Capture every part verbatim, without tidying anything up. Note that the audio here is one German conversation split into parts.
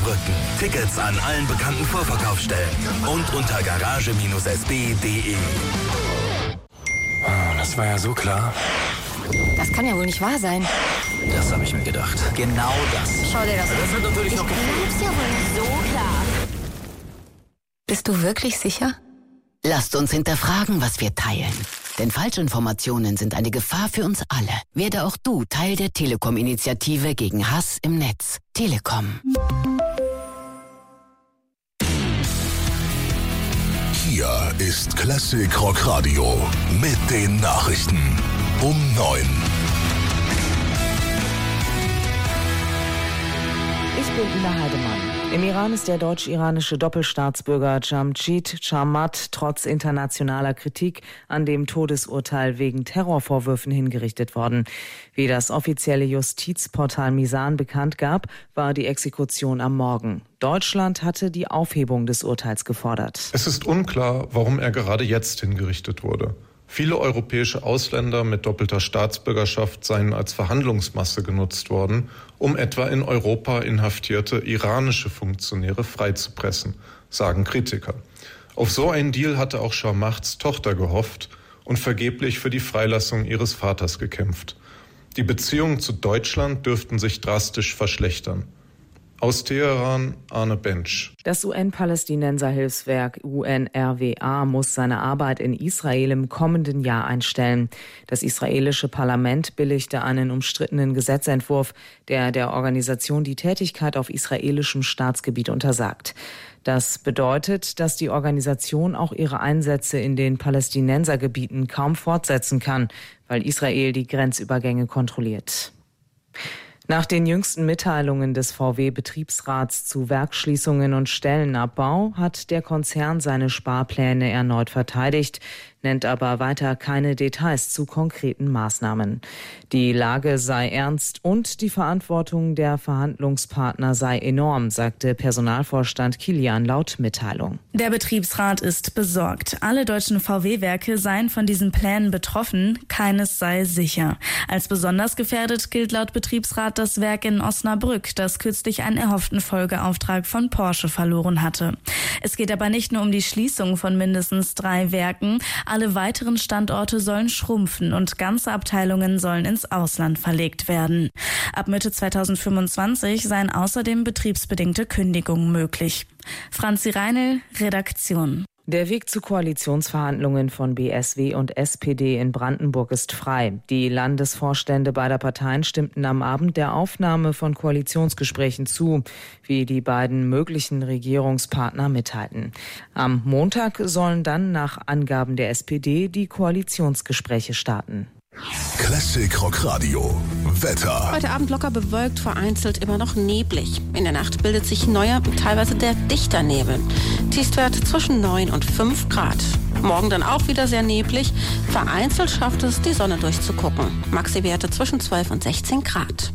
Saarbrücken. Tickets an allen bekannten Vorverkaufsstellen und unter garage Bindestrich s b punkt d e. Das war ja so klar. Das kann ja wohl nicht wahr sein. Das habe ich mir gedacht. Genau das. Schau dir das an. Das wird natürlich noch gefilmt. Das ist ja wohl so klar. Bist du wirklich sicher? Lasst uns hinterfragen, was wir teilen. Denn Falschinformationen sind eine Gefahr für uns alle. Werde auch du Teil der Telekom-Initiative gegen Hass im Netz. Telekom. Hier ist Classic Rock Radio mit den Nachrichten um neun. Ich bin Ina Heidemann. Im Iran ist der deutsch-iranische Doppelstaatsbürger Jamshid Chamat trotz internationaler Kritik an dem Todesurteil wegen Terrorvorwürfen hingerichtet worden. Wie das offizielle Justizportal Misan bekannt gab, war die Exekution am Morgen. Deutschland hatte die Aufhebung des Urteils gefordert. Es ist unklar, warum er gerade jetzt hingerichtet wurde. Viele europäische Ausländer mit doppelter Staatsbürgerschaft seien als Verhandlungsmasse genutzt worden, um etwa in Europa inhaftierte iranische Funktionäre freizupressen, sagen Kritiker. Auf so einen Deal hatte auch Chamats Tochter gehofft und vergeblich für die Freilassung ihres Vaters gekämpft. Die Beziehungen zu Deutschland dürften sich drastisch verschlechtern. Aus Teheran, Arne Bensch. Das U N-Palästinenser-Hilfswerk U N R W A muss seine Arbeit in Israel im kommenden Jahr einstellen. Das israelische Parlament billigte einen umstrittenen Gesetzentwurf, der der Organisation die Tätigkeit auf israelischem Staatsgebiet untersagt. Das bedeutet, dass die Organisation auch ihre Einsätze in den Palästinensergebieten kaum fortsetzen kann, weil Israel die Grenzübergänge kontrolliert. Nach den jüngsten Mitteilungen des V W-Betriebsrats zu Werksschließungen und Stellenabbau hat der Konzern seine Sparpläne erneut verteidigt, nennt aber weiter keine Details zu konkreten Maßnahmen. Die Lage sei ernst und die Verantwortung der Verhandlungspartner sei enorm, sagte Personalvorstand Kilian laut Mitteilung. Der Betriebsrat ist besorgt. Alle deutschen V W-Werke seien von diesen Plänen betroffen, keines sei sicher. Als besonders gefährdet gilt laut Betriebsrat das Werk in Osnabrück, das kürzlich einen erhofften Folgeauftrag von Porsche verloren hatte. Es geht aber nicht nur um die Schließung von mindestens drei Werken. Alle weiteren Standorte sollen schrumpfen und ganze Abteilungen sollen ins Ausland verlegt werden. Ab Mitte zweitausendfünfundzwanzig seien außerdem betriebsbedingte Kündigungen möglich. Franzi Reinl, Redaktion. Der Weg zu Koalitionsverhandlungen von B S W und S P D in Brandenburg ist frei. Die Landesvorstände beider Parteien stimmten am Abend der Aufnahme von Koalitionsgesprächen zu, wie die beiden möglichen Regierungspartner mitteilten. Am Montag sollen dann nach Angaben der S P D die Koalitionsgespräche starten. Classic Rock Radio Wetter. Heute Abend locker bewölkt, vereinzelt immer noch neblig. In der Nacht bildet sich neuer, teilweise der dichter Nebel. Tiefstwert zwischen neun und fünf Grad. Morgen dann auch wieder sehr neblig. Vereinzelt schafft es, die Sonne durchzugucken. Maxi-Werte zwischen zwölf und sechzehn Grad.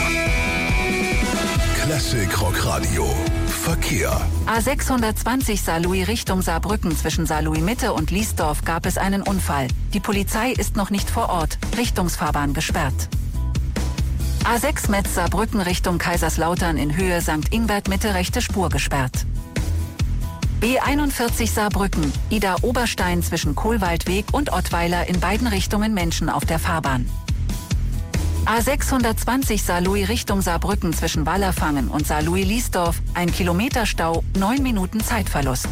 Classic Rock Radio Verkehr. A sechshundertzwanzig Saarlouis Richtung Saarbrücken zwischen Saarlouis Mitte und Liesdorf gab es einen Unfall. Die Polizei ist noch nicht vor Ort. Richtungsfahrbahn gesperrt. A sechs Metz Saarbrücken Richtung Kaiserslautern in Höhe Sankt Ingbert Mitte rechte Spur gesperrt. B einundvierzig Saarbrücken, Ida Oberstein zwischen Kohlwaldweg und Ottweiler in beiden Richtungen Menschen auf der Fahrbahn. A sechshundertzwanzig Saarlouis Richtung Saarbrücken zwischen Wallerfangen und Saarlouis-Liesdorf, ein Kilometer Stau, neun Minuten Zeitverlust.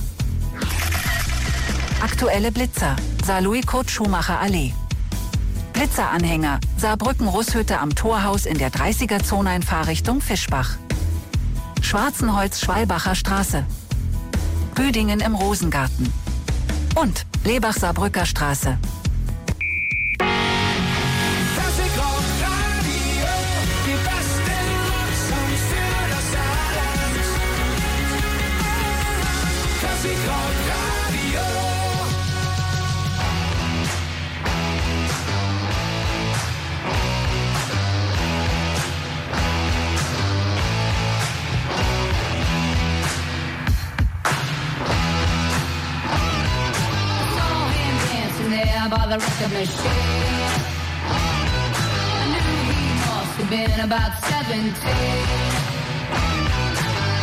Aktuelle Blitzer, Saarlouis-Kurt-Schumacher-Allee. Blitzeranhänger, Saarbrücken-Russhütte am Torhaus in der dreißiger-Zone in Fahrrichtung Fischbach. Schwarzenholz-Schwalbacher Straße. Büdingen im Rosengarten. Und Lebach-Saarbrücker Straße. By the record machine, I knew he must have been about seventeen.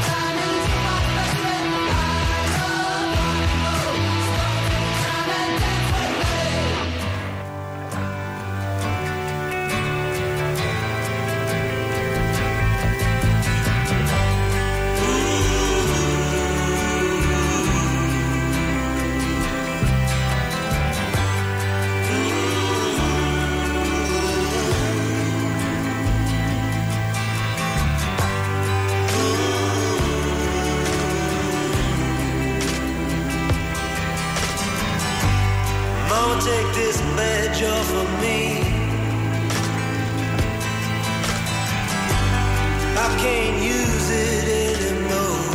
Take this badge off of me. I can't use it anymore.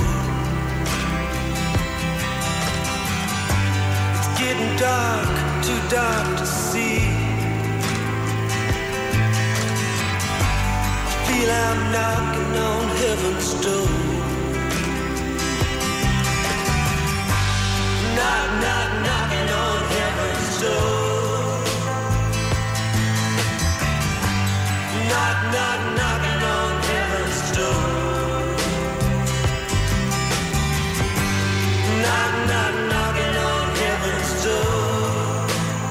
It's getting dark, too dark to see. I feel I'm knocking on heaven's door. Knock, knock, knocking on heaven's door. Knock, knock, knocking on heaven's door. Knock, knock, knocking on heaven's door.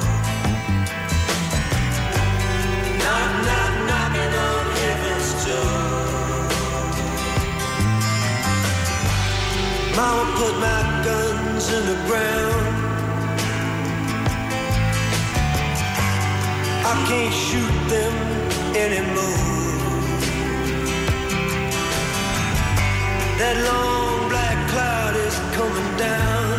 Knock, knock, knocking on heaven's door. Mama put my guns in the ground. I can't shoot them anymore. That long black cloud is coming down.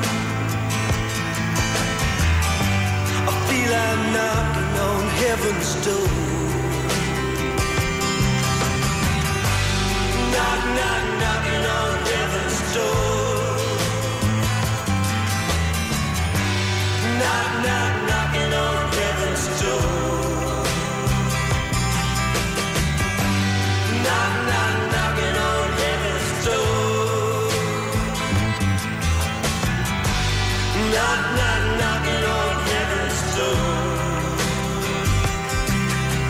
I feel I'm knocking on heaven's door. Knock, knock, knocking on heaven's door. Knock, knock, knocking on heaven's door. Knock, knock, knocking on heaven's door. Knock, knock, knocking on heaven's door.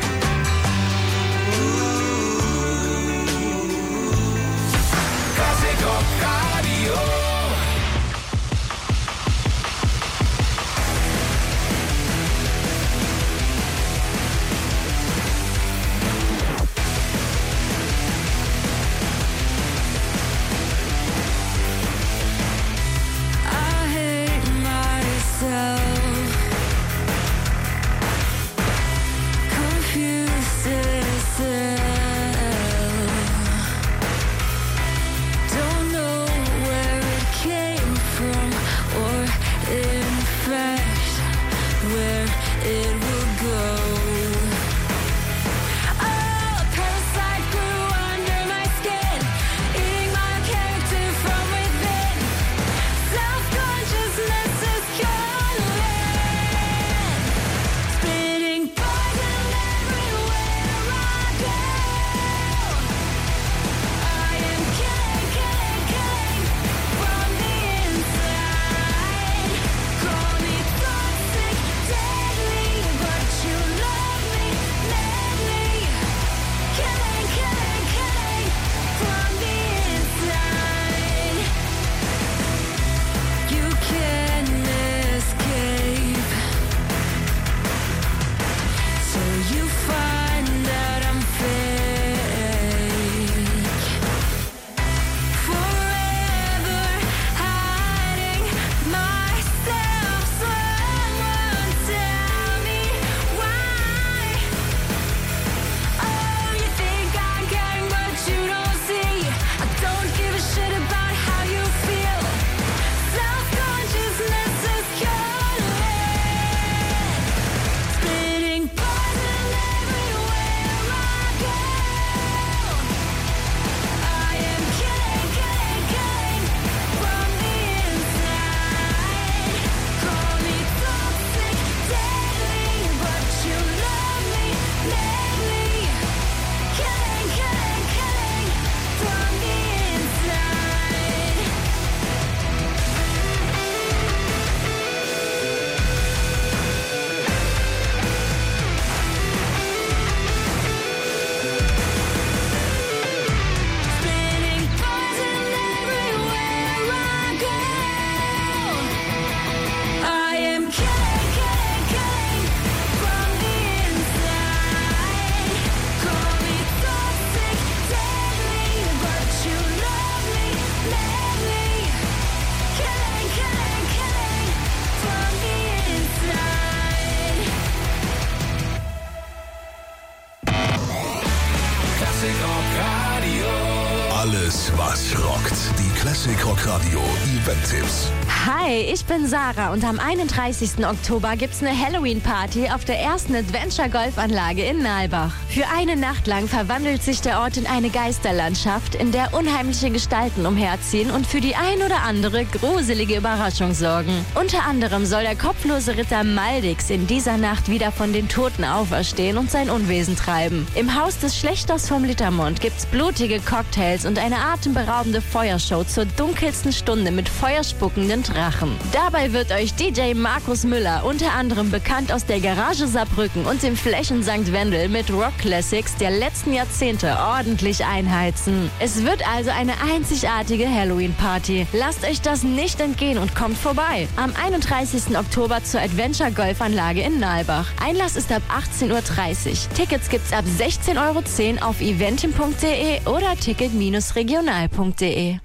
Classic Rock Radio. Alles, was rockt. Die Classic Rock Radio Event-Tipps. Hi, ich bin Sarah und am einunddreißigsten Oktober gibt's eine Halloween-Party auf der ersten Adventure-Golfanlage in Nalbach. Für eine Nacht lang verwandelt sich der Ort in eine Geisterlandschaft, in der unheimliche Gestalten umherziehen und für die ein oder andere gruselige Überraschung sorgen. Unter anderem soll der kopflose Ritter Maldix in dieser Nacht wieder von den Toten auferstehen und sein Unwesen treiben. Im Haus des Schlächters vom Littermond gibt's blutige Cocktails und eine atemberaubende Feuershow zur dunkelsten Stunde mit feuerspuckenden Drachen. Dabei wird euch D J Markus Müller, unter anderem bekannt aus der Garage Saarbrücken und dem Flächen Sankt Wendel, mit Rock Classics der letzten Jahrzehnte ordentlich einheizen. Es wird also eine einzigartige Halloween-Party. Lasst euch das nicht entgehen und kommt vorbei. Am einunddreißigsten Oktober zur Adventure Golfanlage in Nalbach. Einlass ist ab achtzehn Uhr dreißig. Tickets gibt's ab sechzehn Euro zehn auf eventim punkt de oder ticket regional punkt de.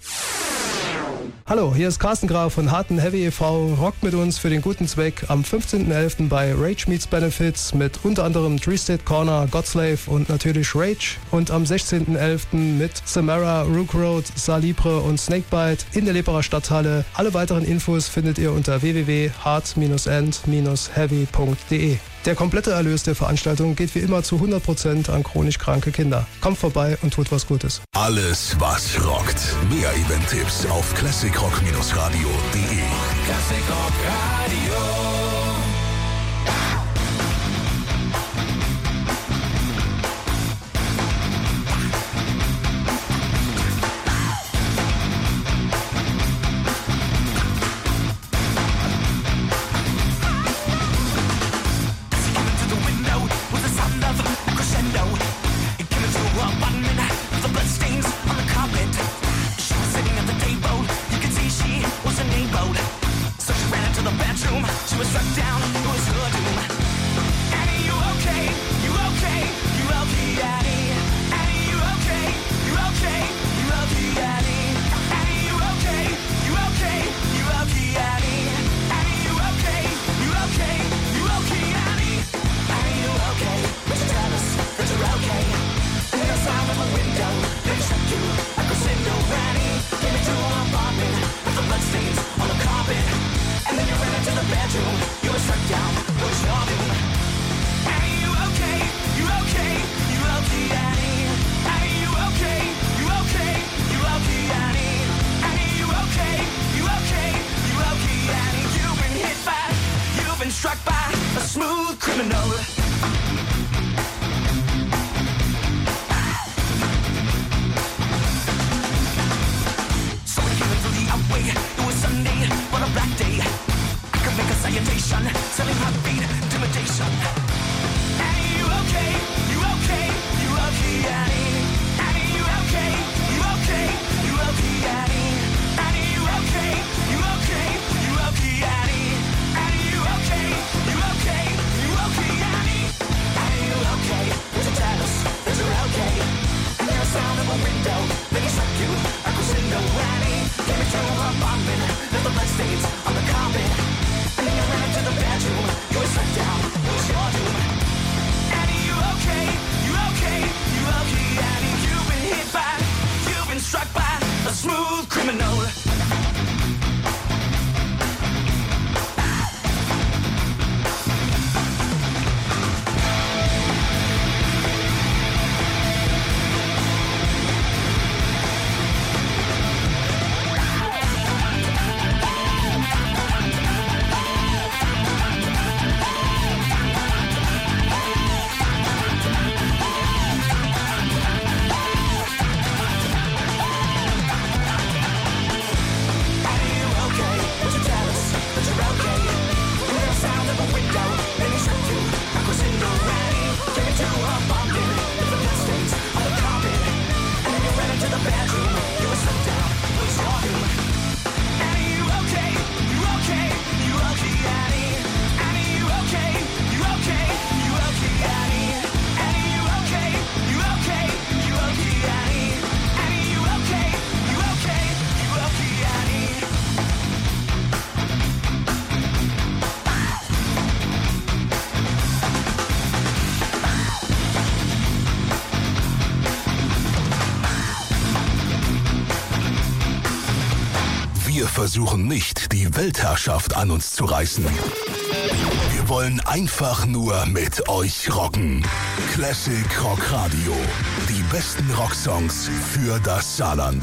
Hallo, hier ist Carsten Graf von Harten Heavy e V. Rockt mit uns für den guten Zweck am fünfzehnten elften bei Rage Meets Benefits mit unter anderem Tree State Corner, Godslave und natürlich Rage. Und am sechzehnten elften mit Samara, Rook Road, Salibre und Snakebite in der Leperer Stadthalle. Alle weiteren Infos findet ihr unter w w w punkt hart end heavy punkt de. Der komplette Erlös der Veranstaltung geht wie immer zu hundert Prozent an chronisch kranke Kinder. Kommt vorbei und tut was Gutes. Alles, was rockt. Mehr Event-Tipps auf classic rock radio punkt de. Classic Rock Radio. Bedroom. versuchen nicht, die Weltherrschaft an uns zu reißen. Wir wollen einfach nur mit euch rocken. Classic Rock Radio. Die besten Rocksongs für das Saarland.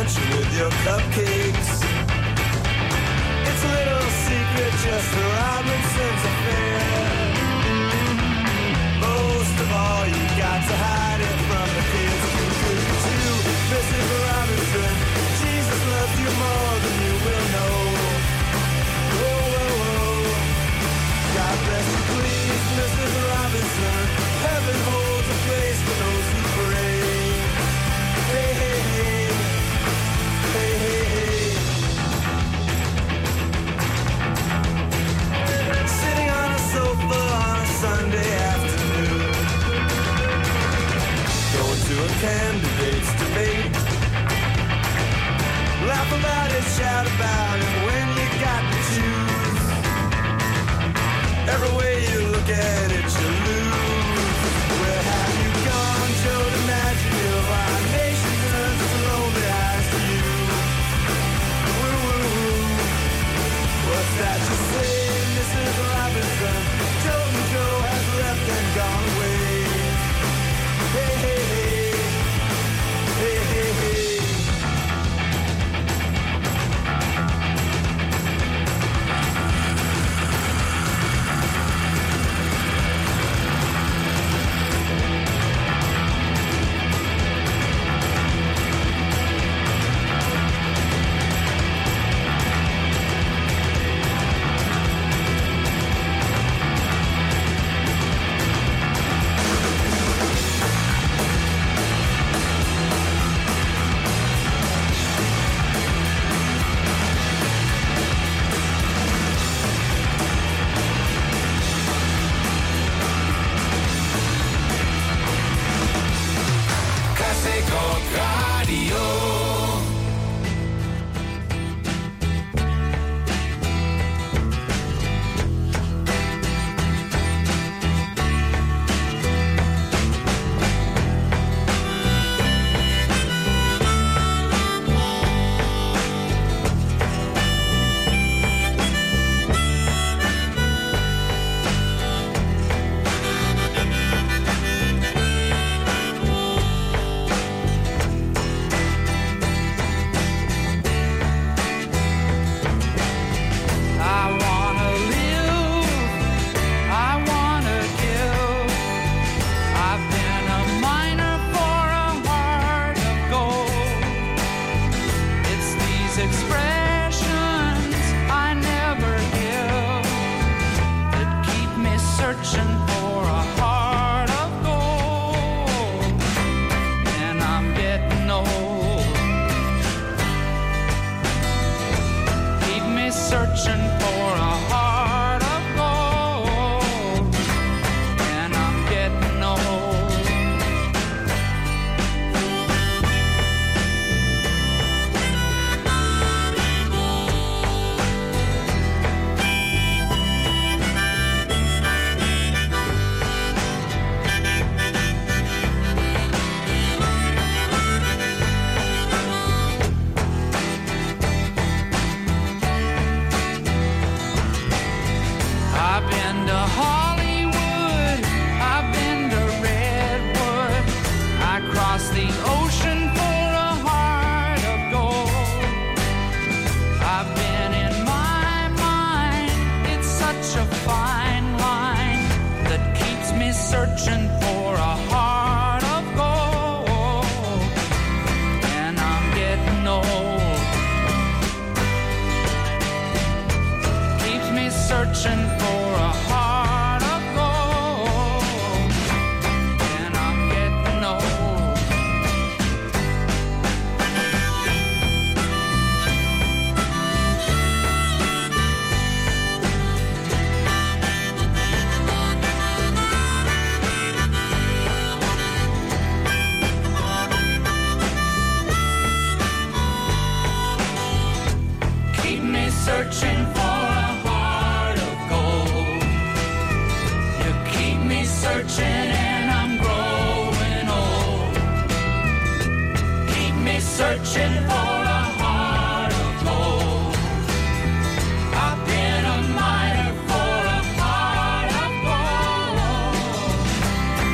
luncheon with your cupcakes. It's a little secret just for Robinson's affair. Most of all, you got to hide it from the kids. You could too, Missus Robinson. Jesus loves you more than you will know. Whoa, whoa, whoa. God bless you, please, Missus Robinson. Heaven holds a place for those who pray. Hey, hey, hey. Hey, hey, hey. Sitting on a sofa on a Sunday afternoon, going to a candidate's debate. Laugh about it, shout about it when you got to choose. Every way you look at it, you lose. Where have you gone, Joe DiMaggio? Our nation turns its lonely eyes to you. Woo, woo, woo. What's that you say, Missus Robinson? Joe and Joe has left and gone away. Hey, hey, hey. Hey, hey, hey.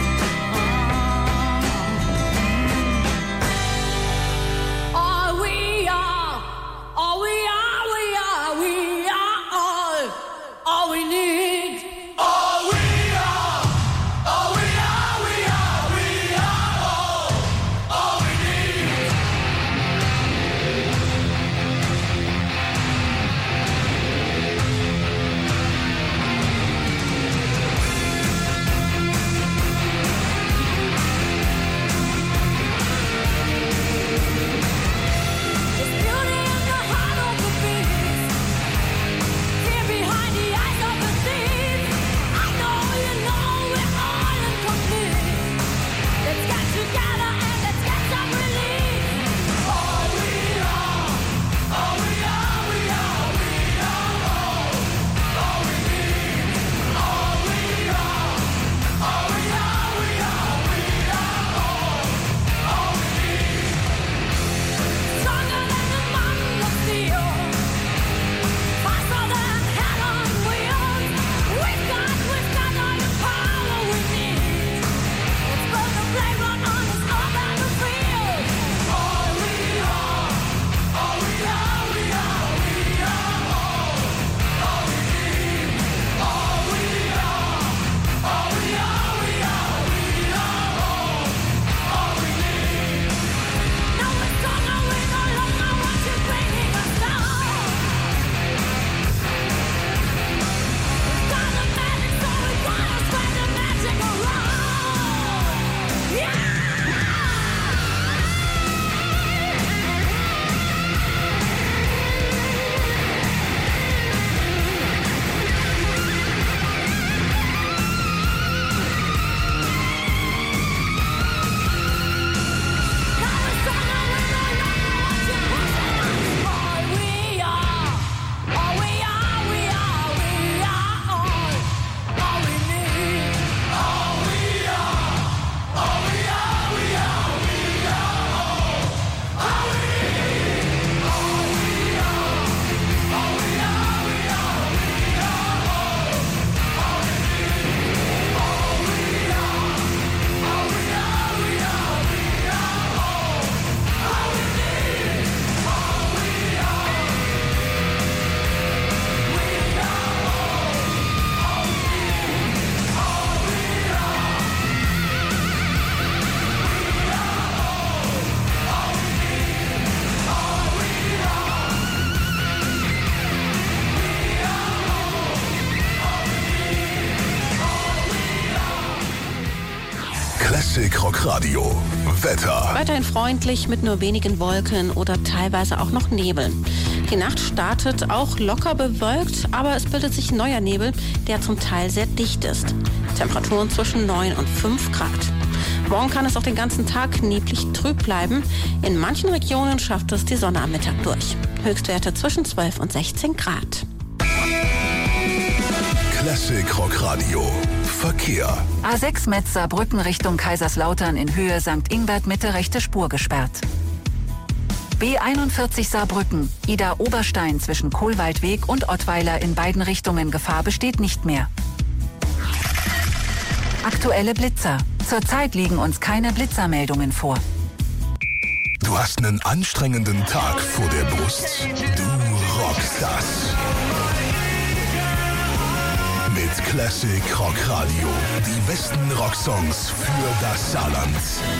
Are we Rock Radio. Wetter. Weiterhin freundlich mit nur wenigen Wolken oder teilweise auch noch Nebel. Die Nacht startet auch locker bewölkt, aber es bildet sich neuer Nebel, der zum Teil sehr dicht ist. Temperaturen zwischen neun und fünf Grad. Morgen kann es auch den ganzen Tag neblig trüb bleiben. In manchen Regionen schafft es die Sonne am Mittag durch. Höchstwerte zwischen zwölf und sechzehn Grad. Classic Rock Radio. Verkehr. A sechs Metz Saarbrücken Richtung Kaiserslautern in Höhe Sankt Ingbert Mitte rechte Spur gesperrt. B einundvierzig Saarbrücken, Ida Oberstein zwischen Kohlwaldweg und Ottweiler in beiden Richtungen. Gefahr besteht nicht mehr. Aktuelle Blitzer. Zurzeit liegen uns keine Blitzermeldungen vor. Du hast einen anstrengenden Tag vor der Brust. Du rockst das. Mit Classic Rock Radio. Die besten Rocksongs für das Saarland.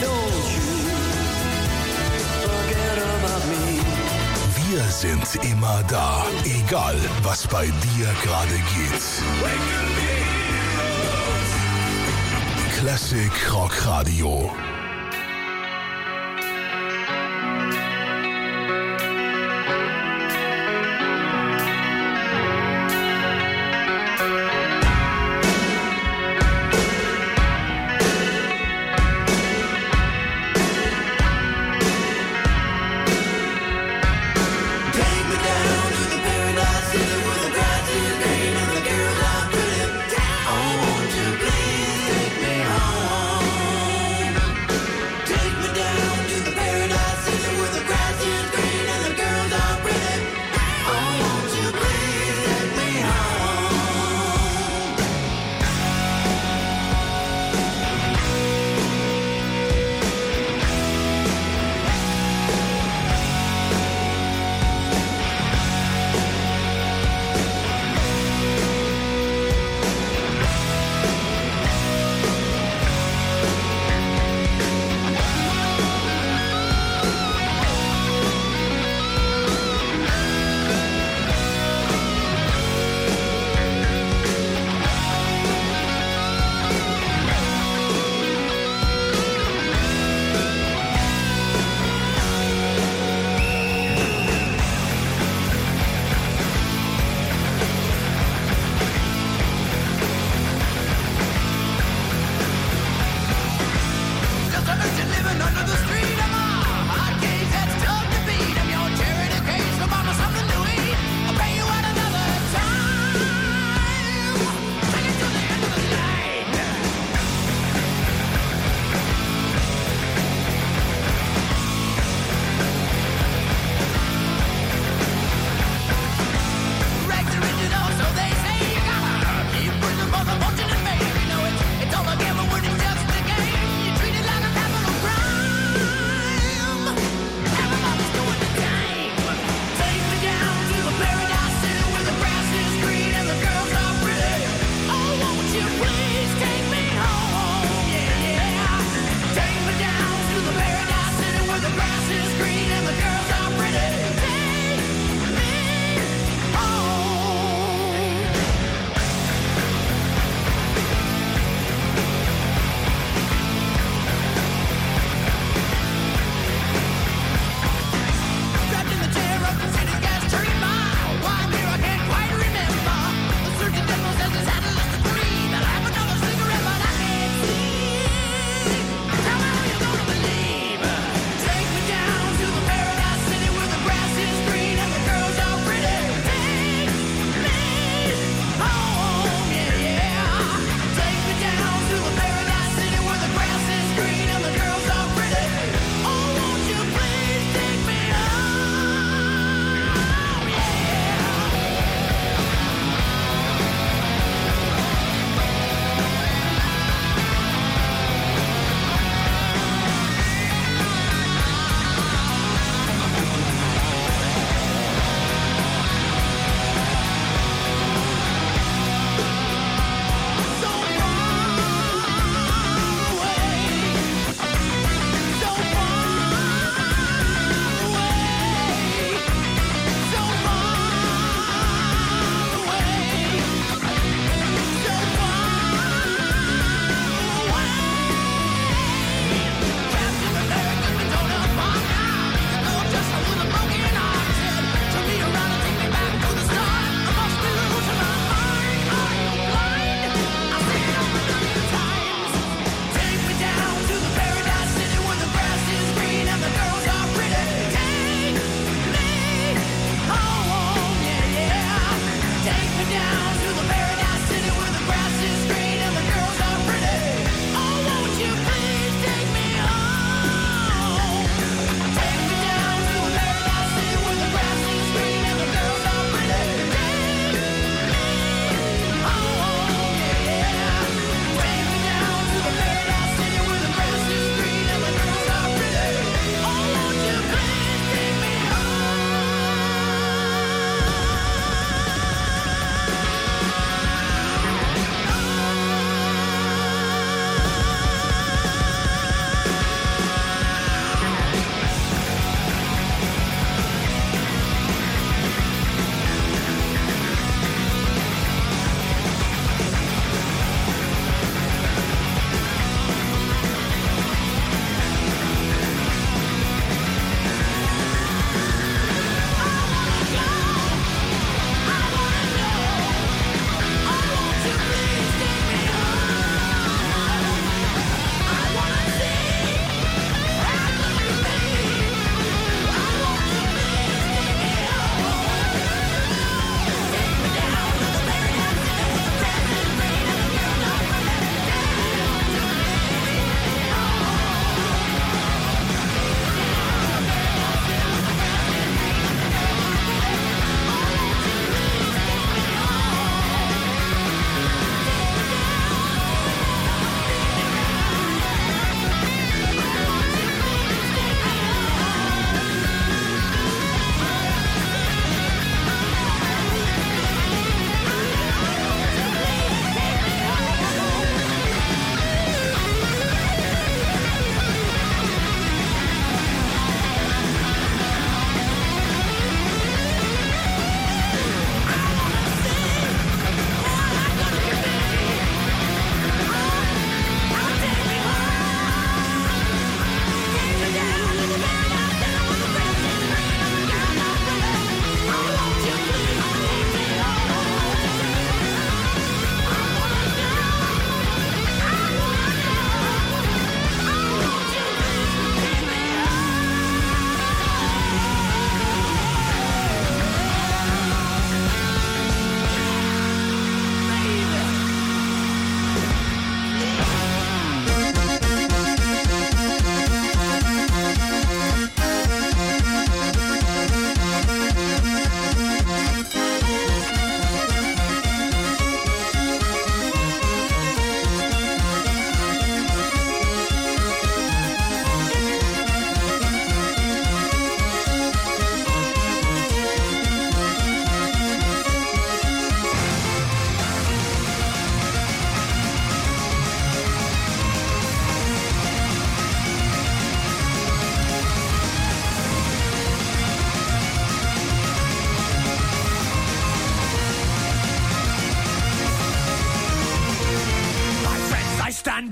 Wir sind immer da, egal was bei dir gerade geht. Classic Rock Radio.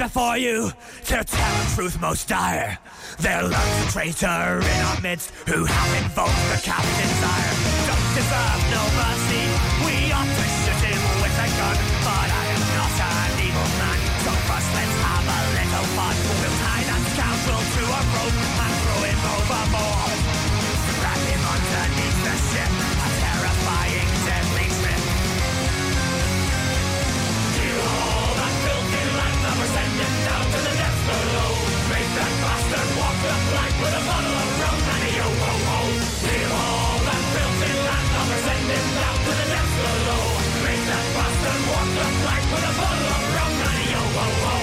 before you to tell a truth most dire. There lurks a traitor in our midst who hath invoked the captain's ire. Don't deserve no mercy, we ought to shoot him with a gun, but I am not an evil man, so first let's have a little fun. We'll tie that scoundrel to a rope and throw him overboard. Drag him underneath the ship, a terrifying deadly trip. You all that filthy landlubber, send him down to the depths below. Make that bastard walk the plank with a bottle of rum and a yo-ho-ho. You all that filthy landlubber, send him down to the depths below. Make that bastard walk the plank with a bottle of rum and a yo-ho-ho.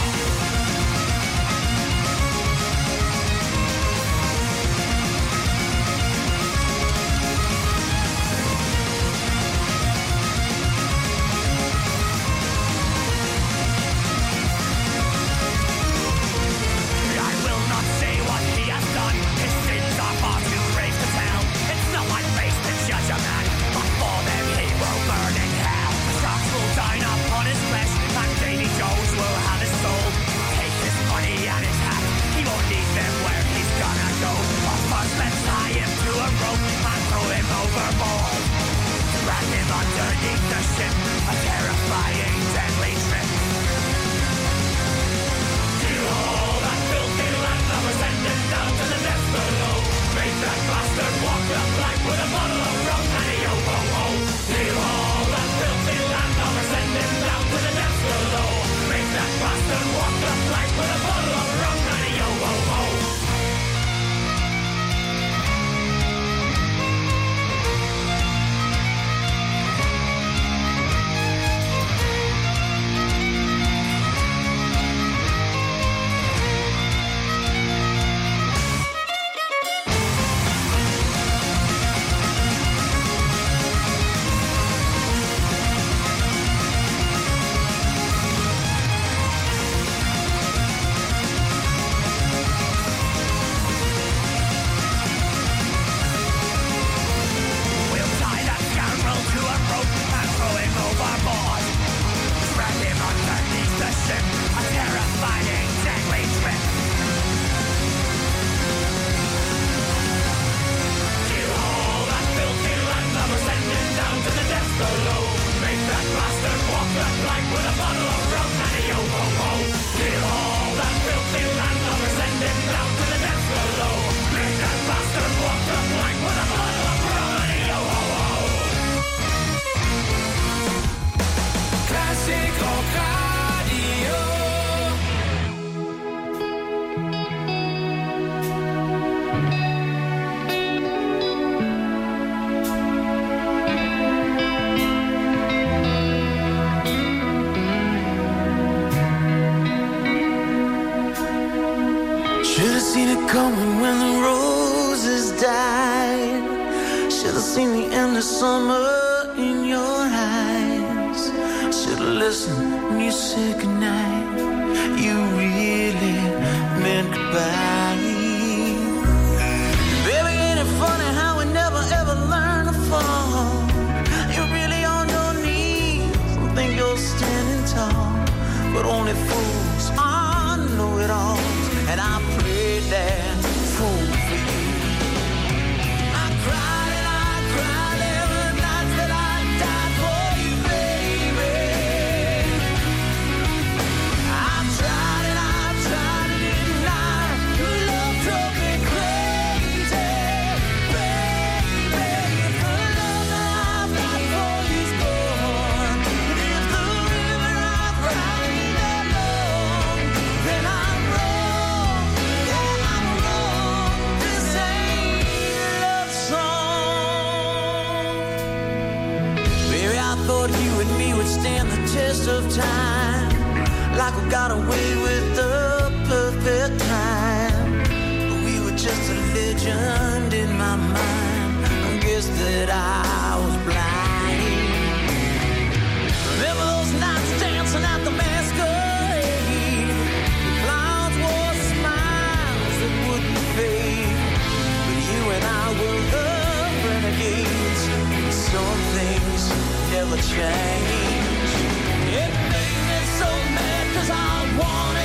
Underneath the ship, a terrifying, deadly trip. You all that filthy landlubber, send him down to the depths below. Make that bastard walk the plank with a bottle of rum and a yo-ho-ho. You all that filthy landlubber, send him down to the depths below. Make that bastard walk the plank with a bottle of rum and a yo-ho-ho. Coming when the roses died. Should've seen the end of summer in your eyes. Should've listened when you said goodnight. You really meant goodbye. Baby, ain't it funny how we never ever learn to fall? You're really on your knees and think you're standing tall, but only fools are know-it-alls. And I prayed that fool for you. I cried and I cried every night that I died for you, baby. I tried and I tried and denied. Your love drove me crazy, baby. If the love that I've got for you's gone, and if the river I've cried alone, then I'm wrong. Yeah, I'm wrong. This ain't a love song. Baby, I thought you and me would stand the test of time, like we got away with the perfect time. But we were just a legend in my mind. I guess that I was blind. Remember those nights dancing at the masquerade? The clowns wore smiles that wouldn't fade. But you and I were the renegades. Some things never change. It made me so mad 'cause I wanted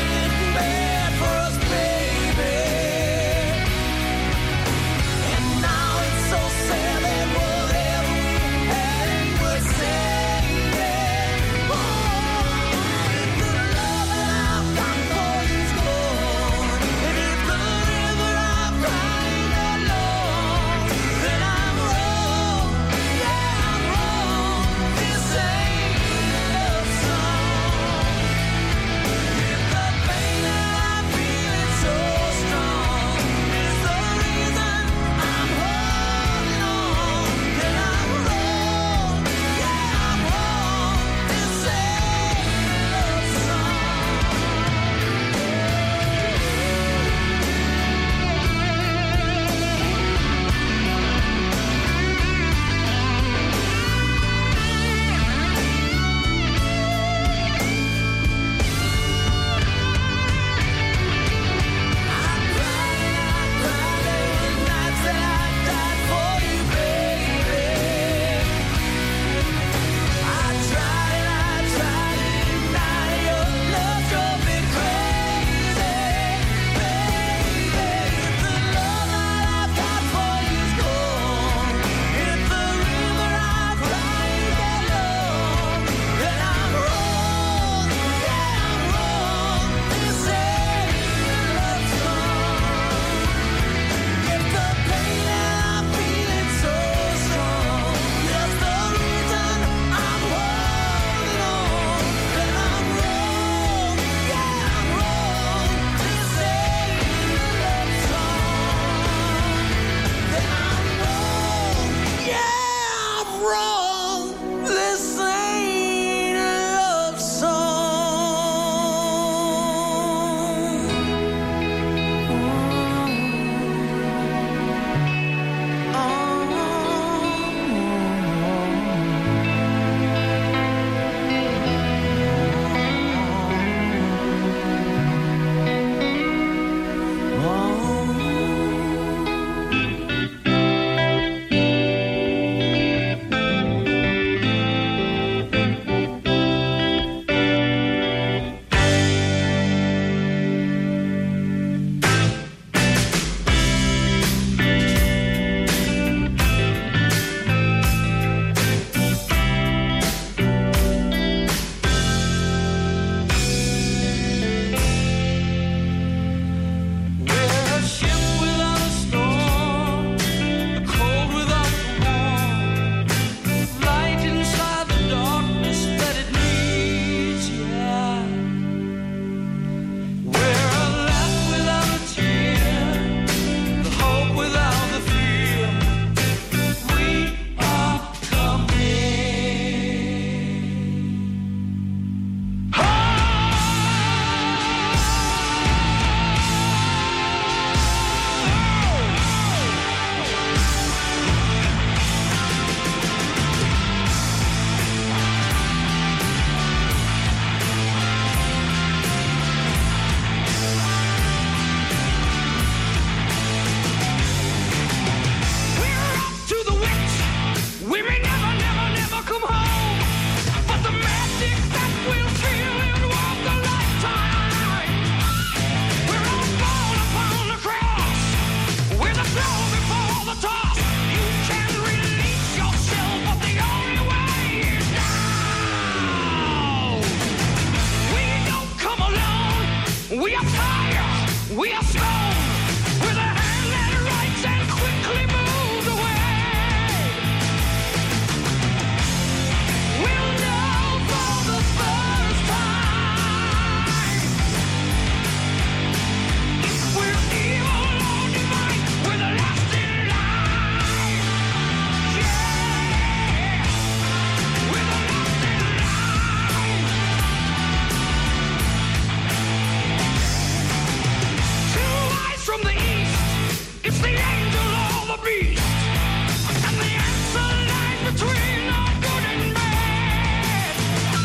It's the angel or the beast, and the answer lies between our good and bad.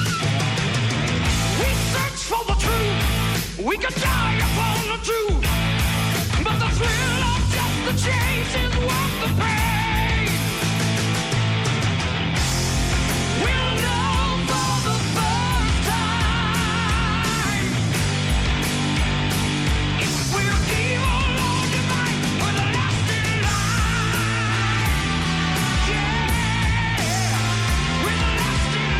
We search for the truth, we could die upon the truth, but the thrill of just the chase is worth the pain. We'll know for the first time if we're evil or divine with a lasting life. Yeah, with a lasting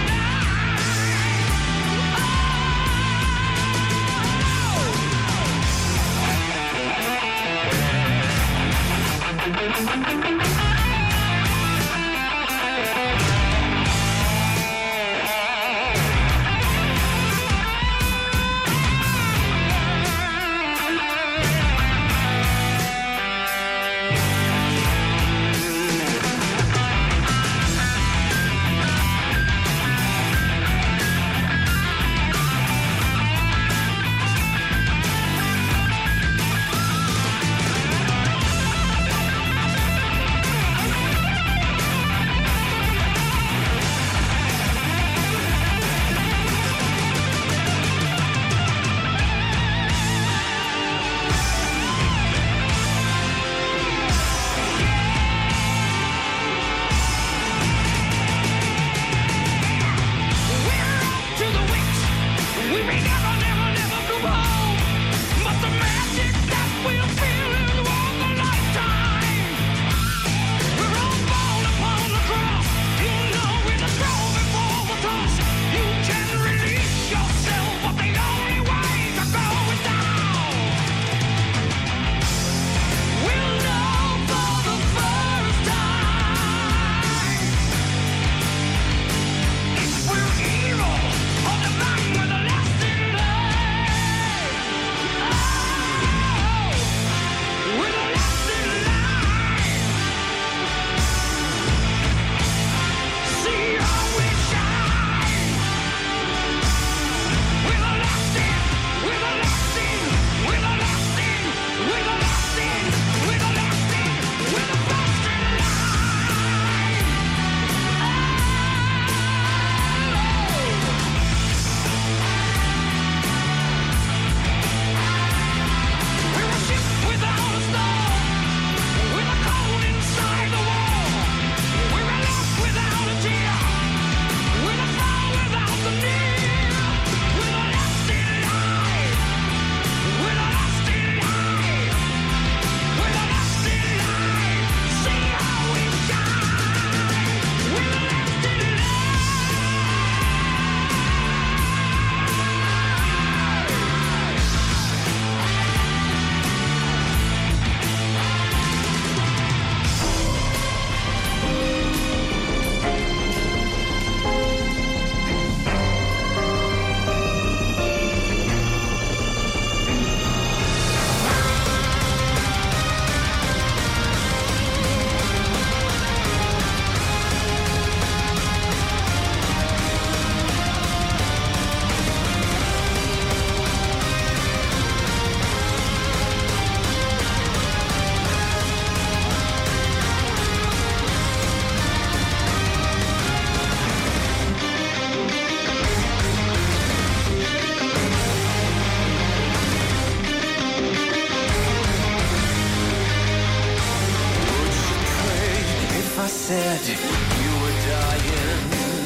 said you were dying,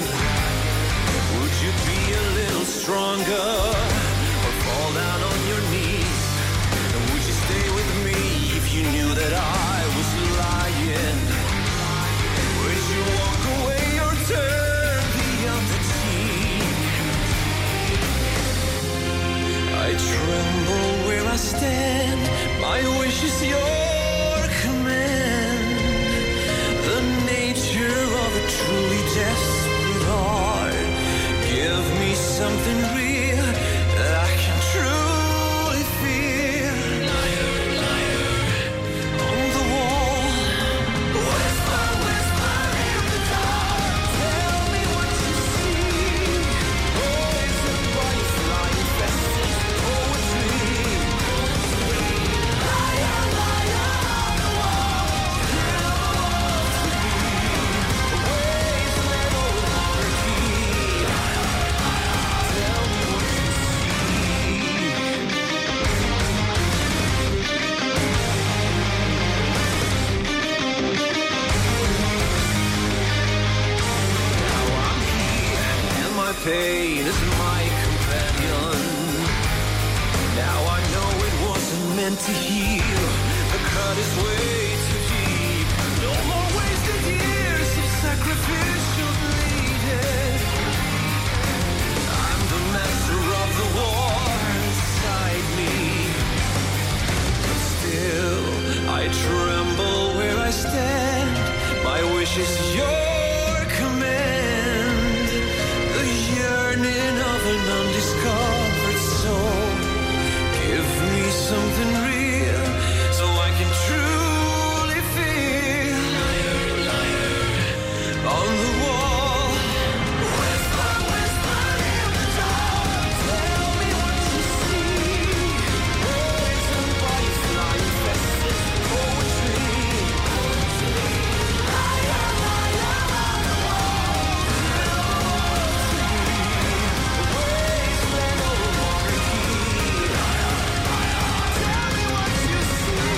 would you be a little stronger or fall down on your knees? And would you stay with me if you knew that I was lying? Would you walk away or turn the other cheek? I tremble where I stand, my wish is your command. The nature of a truly desperate heart. Give me something real meant to heal. The cut is way too deep. No more wasted years of sacrificial bleeding. I'm the master of the war inside me. But still, I tremble where I stand. My wish is your command. The yearning of an undiscovered soul. Give me something real so I can truly feel. On the wall, whisper, whisper in the dark. Tell me what you see. Poison butterfly infested poetry. Higher, higher on the wall. The wasteland of a monarchy. Tell me what you see.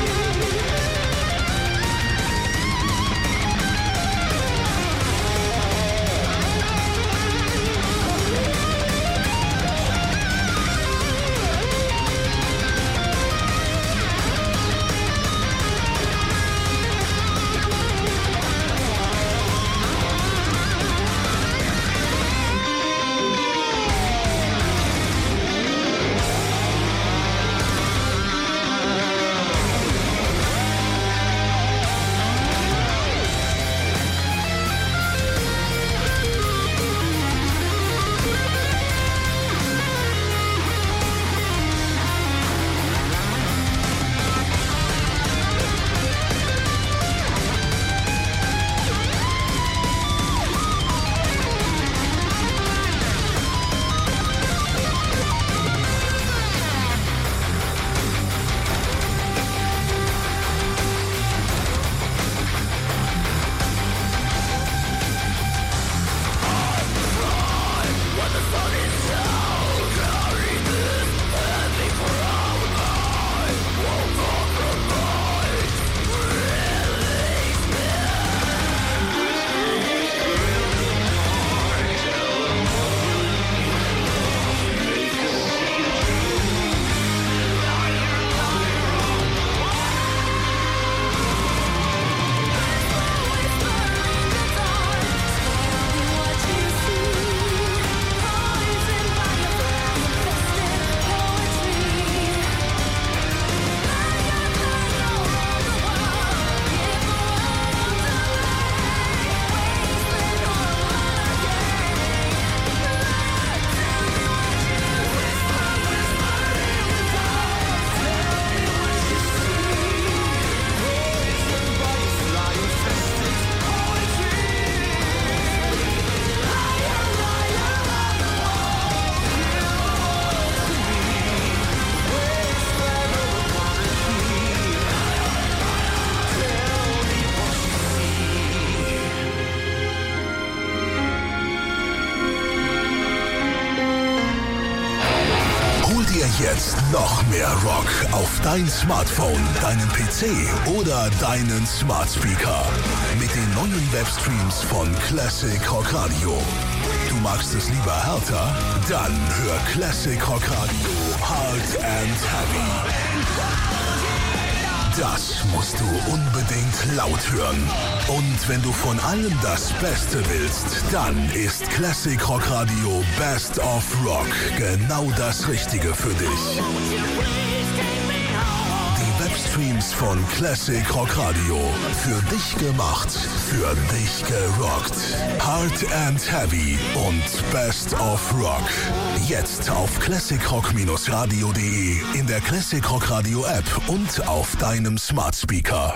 Jetzt noch mehr Rock auf dein Smartphone, deinen P C oder deinen Smart Speaker. Mit den neuen Webstreams von Classic Rock Radio. Du magst es lieber härter? Dann hör Classic Rock Radio Hard and Heavy. Das musst du unbedingt laut hören. Und wenn du von allem das Beste willst, dann ist Classic Rock Radio Best of Rock genau das Richtige für dich. Die Webstreams von Classic Rock Radio. Für dich gemacht, für dich gerockt. Hard and Heavy und Best of Rock. Jetzt auf classic rock radio punkt de, in der Classic Rock Radio App und auf deinem Smart Speaker.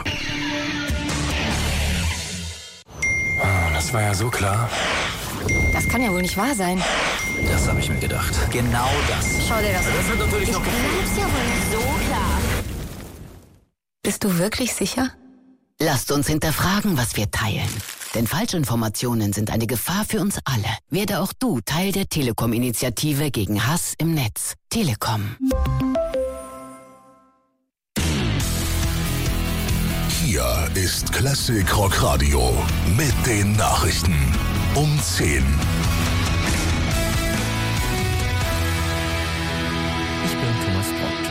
Das war ja so klar. Das kann ja wohl nicht wahr sein. Das habe ich mir gedacht. Genau das. Schau dir das an. Das wird natürlich noch gefilmt. Das ist ja wohl so klar. Bist du wirklich sicher? Lasst uns hinterfragen, was wir teilen. Denn Falschinformationen sind eine Gefahr für uns alle. Werde auch du Teil der Telekom-Initiative gegen Hass im Netz. Telekom. Hier ist Classic Rock Radio mit den Nachrichten um zehn. Ich bin Thomas Brott.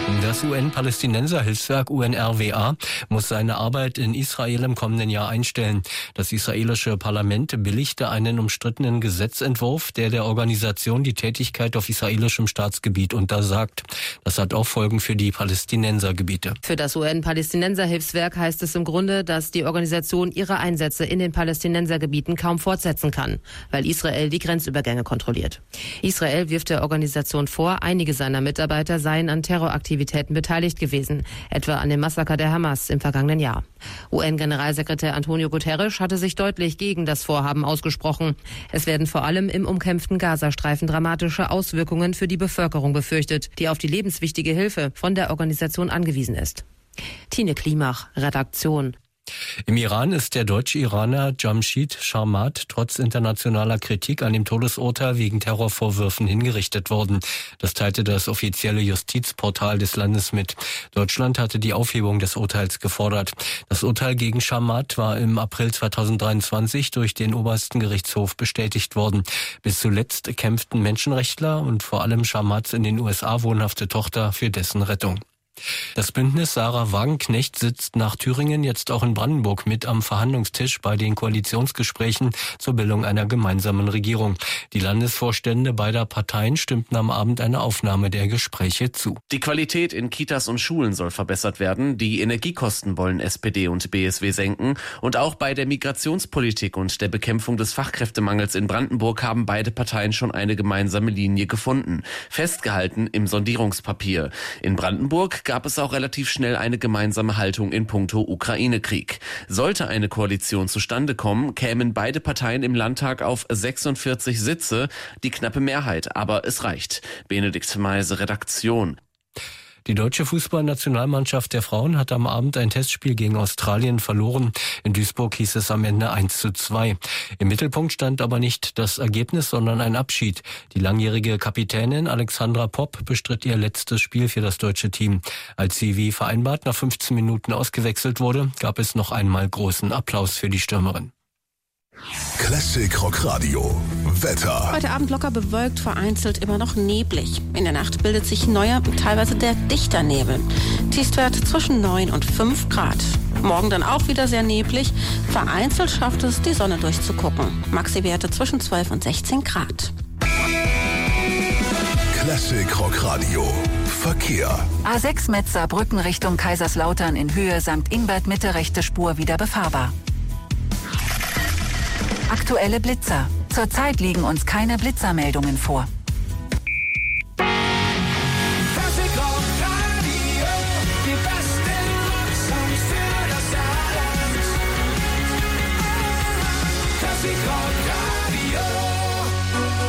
Das U N-Palästinenser-Hilfswerk U N R W A muss seine Arbeit in Israel im kommenden Jahr einstellen. Das israelische Parlament billigte einen umstrittenen Gesetzentwurf, der der Organisation die Tätigkeit auf israelischem Staatsgebiet untersagt. Das hat auch Folgen für die Palästinensergebiete. Für das U N-Palästinenser-Hilfswerk heißt es im Grunde, dass die Organisation ihre Einsätze in den Palästinensergebieten kaum fortsetzen kann, weil Israel die Grenzübergänge kontrolliert. Israel wirft der Organisation vor, einige seiner Mitarbeiter seien an Terroraktivitäten beteiligt gewesen, etwa an dem Massaker der Hamas im vergangenen Jahr. U N-Generalsekretär Antonio Guterres hatte sich deutlich gegen das Vorhaben ausgesprochen. Es werden vor allem im umkämpften Gazastreifen dramatische Auswirkungen für die Bevölkerung befürchtet, die auf die lebenswichtige Hilfe von der Organisation angewiesen ist. Tine Klimach, Redaktion. Im Iran ist der deutsche Iraner Jamshid Sharmat trotz internationaler Kritik an dem Todesurteil wegen Terrorvorwürfen hingerichtet worden. Das teilte das offizielle Justizportal des Landes mit. Deutschland hatte die Aufhebung des Urteils gefordert. Das Urteil gegen Sharmat war im April zweitausenddreiundzwanzig durch den obersten Gerichtshof bestätigt worden. Bis zuletzt kämpften Menschenrechtler und vor allem Sharmats in den U S A wohnhafte Tochter für dessen Rettung. Das Bündnis Sarah Wagenknecht sitzt nach Thüringen jetzt auch in Brandenburg mit am Verhandlungstisch bei den Koalitionsgesprächen zur Bildung einer gemeinsamen Regierung. Die Landesvorstände beider Parteien stimmten am Abend einer Aufnahme der Gespräche zu. Die Qualität in Kitas und Schulen soll verbessert werden. Die Energiekosten wollen S P D und B S W senken. Und auch bei der Migrationspolitik und der Bekämpfung des Fachkräftemangels in Brandenburg haben beide Parteien schon eine gemeinsame Linie gefunden. Festgehalten im Sondierungspapier. In Brandenburg gab es auch relativ schnell eine gemeinsame Haltung in puncto Ukraine-Krieg. Sollte eine Koalition zustande kommen, kämen beide Parteien im Landtag auf sechsundvierzig Sitze, die knappe Mehrheit, aber es reicht. Benedikt Meise, Redaktion. Die deutsche Fußballnationalmannschaft der Frauen hat am Abend ein Testspiel gegen Australien verloren. In Duisburg hieß es am Ende eins zu zwei. Im Mittelpunkt stand aber nicht das Ergebnis, sondern ein Abschied. Die langjährige Kapitänin Alexandra Popp bestritt ihr letztes Spiel für das deutsche Team. Als sie wie vereinbart nach fünfzehn Minuten ausgewechselt wurde, gab es noch einmal großen Applaus für die Stürmerin. Classic Rock Radio. Wetter. Heute Abend locker bewölkt, vereinzelt immer noch neblig. In der Nacht bildet sich neuer, teilweise der dichter Nebel. Tiefstwert zwischen neun und fünf Grad. Morgen dann auch wieder sehr neblig. Vereinzelt schafft es, die Sonne durchzugucken. Maxi-Werte zwischen zwölf und sechzehn Grad. Classic Rock Radio. Verkehr. A sechs Metz Saarbrücken Richtung Kaiserslautern in Höhe Sankt Ingbert Mitte rechte Spur wieder befahrbar. Aktuelle Blitzer. Zurzeit liegen uns keine Blitzermeldungen vor.